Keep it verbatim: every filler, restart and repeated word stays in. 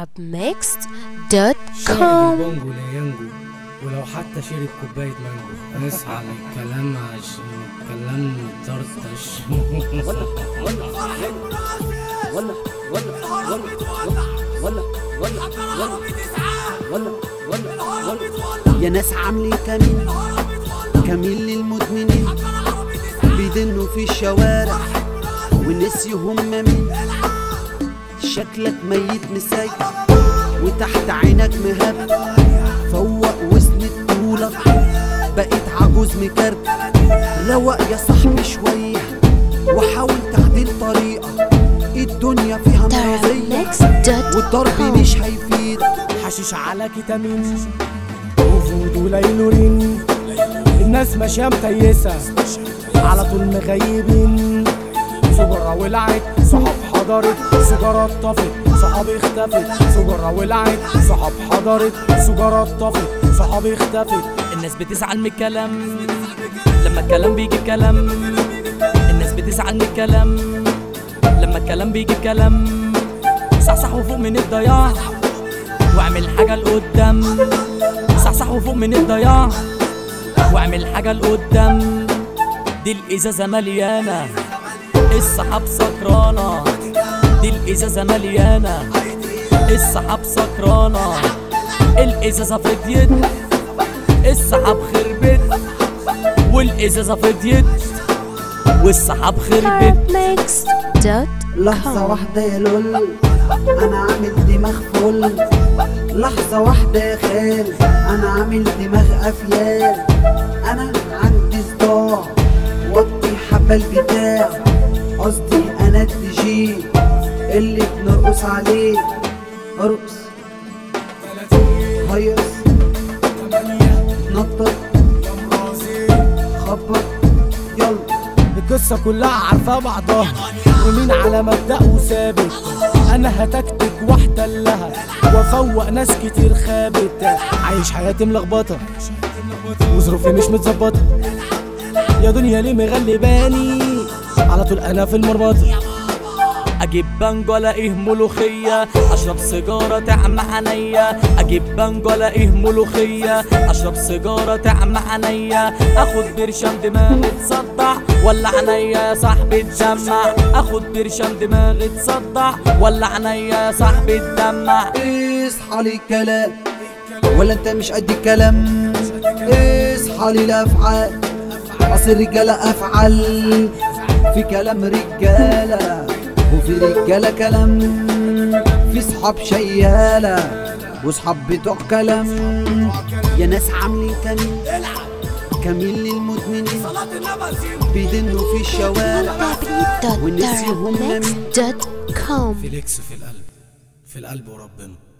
تراب ميكس دوت شارب كوم. البونجو لا ينجو، ولو حتى شرب كوباية مانجو. نسعى للكلام عشان الكلام مطرطش. ولا ولا ولا ولا ولا ولا ولا ولا يا ناس عاملين كمين كمين للمدمنين، بيدنوا في الشوارع ونسيوا هم مين. شكلك ميت مساي وتحت عينك مهب، فوق وسند طولك بقيت عجوز مكرب. روق يا صاحبي شوية وحاول تعديل طريقة، الدنيا فيها مرضية والضرب مش هيفيد. حشيش على كتامين وفود وليلورين، الناس ماشية متيسة على طول مغيبين. سجارة ولعت صحاب حضرت، سجارة طفت صحاب اختفت. سجارة ولعت صحاب حضرت، سجارة طفت صحاب اختفت. الناس بتزعل من الكلام لما الكلام بيجي كلام. الناس بتزعل من الكلام لما الكلام بيجي كلام. صحصح وفوق من الضياع واعمل حاجة لقدام. صحصح وفوق من الضياع واعمل حاجة لقدام. دي الإزازة مليانة الصحاب سكرانة، دي الإزازة مليانة الصحاب سكرانة. الإزازة فضيت الصحاب خربت، والإزازة فضيت والصحاب خربت. تراب ميكس دوت لحظة واحدة يا لول أنا عامل دماغ فل. لحظة واحدة يا خال أنا عامل دماغ أفيال. أنا عندي صداع وطي حبة البتاع، قصدي أنا الدي جي اللي بنرقص عليه. ارقص هيص نطط خبط يلا. القصة كلها عارفة بعضها ومين على مبدأه ثابت. أنا هتكتك واحتلها وافوق ناس كتير خابت. عايش حياتي ملخبطة وظروفي مش متظبطة، يا دنيا ليه مغلباني على طول أنا في المربطة. اجيب بانجو الاقيه ملوخيه، اشرب سيجاره تعمى عينيا. اجيب بانجو الاقيه ملوخيه، اشرب سيجاره تعمى عينيا. اخد برشام دماغي تصدع ولا عينيا يا صاحبي تدمع. اخد برشام دماغي تصدع ولا عينيا يا صاحبي تدمع. اصحى لي الكلام ولا انت مش قد الكلام. اصحى لي الافعال، اصل الرجاله افعال. في كلام رجاله وفي رجاله كلام. في صحاب شياله وصحاب بتوع كلام. يا ناس عاملين كمين كمين للمدمنين، بيدنوا في الشوارع ونسيوا هم مين. دوت كوم. فيليكس في القلب، في القلب وربنا.